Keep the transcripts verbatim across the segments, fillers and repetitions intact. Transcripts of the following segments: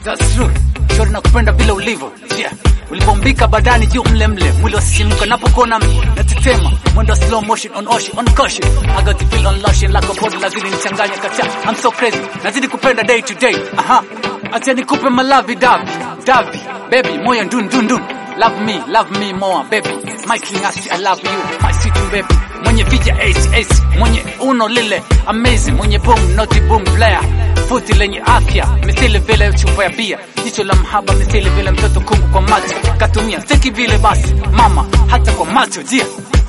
That's true. Shori nakupenda bila ulivo. Yeah. Ulipombika badani juu mle mle. Mwili wasisimuka napokona natetema. Mwendo slow motion on ocean on caution. I got the feel on lotion like a body lazidi nichanganya kacha. I'm so crazy. Nazidi kupenda day to day. Aha. Acha nikupe malavi davi. Davi. Baby moyo ndun dun dun. Love me, love me more baby. My king asi I love you. My sweet baby. Mwenye vija ace ace. Mwenye uno lile amazing. Mwenye boom naughty boom player. Futi lenye afya, misili vile chupa ya bia. Jicho la mahaba, misili vile mtoto kungu kwa macho. Katumia, seki vile basi, mama, hata kwa macho, jia.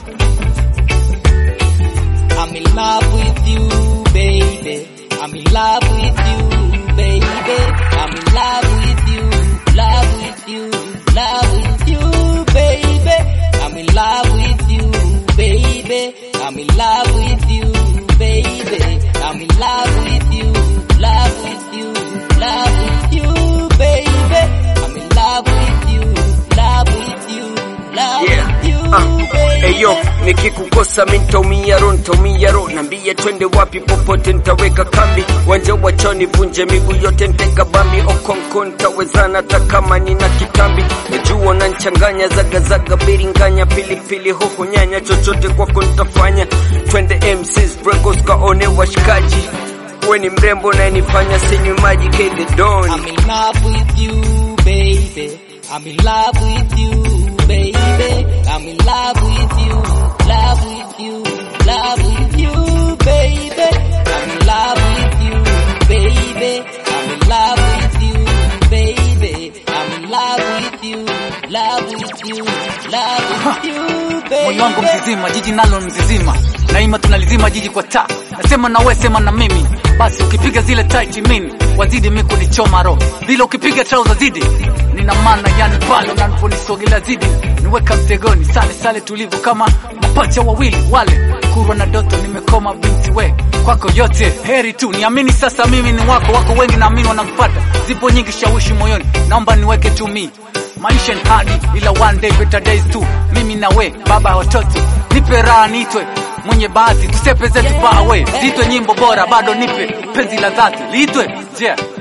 I'm in love with you, baby. I'm in love with you, baby. I'm in love with you, love with you, love with you, baby. I'm in love with you, baby. I'm in love with you, baby. I'm in love with you. Love with you, love with you, baby. I'm in love with you, love with you, love yeah. with you, uh, baby. Eyo, nikikukosa mintaumia ro, ntaumia ro. Nambia twende wapi popote nitaweka kambi. Wanja wachoni vunje miguu yote nteka bambi. Okonko ntawezana hata kama nina kitambi. Najua na nchanganya zaga zaga biringanya. Pili pili hoho nyanya chochote kwako nitafanya. Twende M Cs Bregos kaone washikaji. When in mrembo na nifanya sinywe maji kede don. I'm in love with you, baby. I'm in love with you, baby. I'm in love with you, love with you, love with you, baby. I'm in love with you, baby. I'm in love with you, baby. I'm in love with you, love with you, love with you, baby. Moyo wangu mzizima, jiji nalo mzizima. Naima tunalizima jiji kwa taa. Nasema na wewe sema na mimi. Basi ukipiga zile tight mini wazidi miku ni choma ro. Vile ukipiga trouser zidi nina maana yani pale unaniponisogela zidi niweka mtegoni sale sale tulivu kama mapacha wawili wale kurwa na doto nimekoma binti we kwako yote heri tu niamini sasa mimi ni wako wako wengi naamini wanakufuata zipo nyingi shawishi moyoni naomba niweke tu mimi maisha ni hadi ila one day better days too mimi na we baba watoto nipe raha nitwe mwenye bahati tusepe zetu far away zitwe nyimbo bora bado nipe penzi la dhati liitwe yeah.